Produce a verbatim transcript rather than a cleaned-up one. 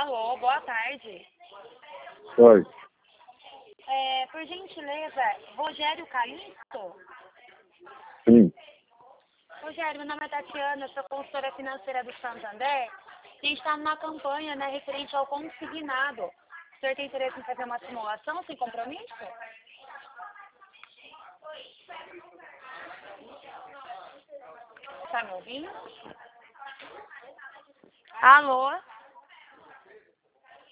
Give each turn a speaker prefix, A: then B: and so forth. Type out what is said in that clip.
A: Alô, boa tarde.
B: Oi.
A: É, por gentileza, Rogério Calixto?
B: Sim.
A: Rogério, meu nome é Tatiana, eu sou consultora financeira do Santander e a gente está numa campanha, né, referente ao consignado. O senhor tem interesse em fazer uma simulação sem compromisso? Tá me ouvindo? Alô?